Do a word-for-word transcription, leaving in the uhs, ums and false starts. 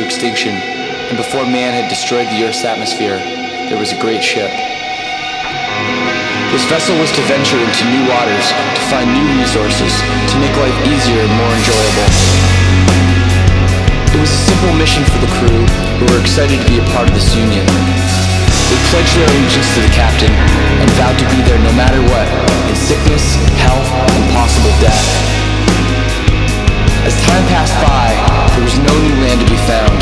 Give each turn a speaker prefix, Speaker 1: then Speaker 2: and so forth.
Speaker 1: extinction, and before man had destroyed the Earth's atmosphere, there was a great ship. This vessel was to venture into new waters, to find new resources, to make life easier and more enjoyable. It was a simple mission for the crew, who were excited to be a part of this union. They pledged their allegiance to the captain, and vowed to be there no matter what, in sickness, health, and possible death. As time passed by, there was no new land to be found.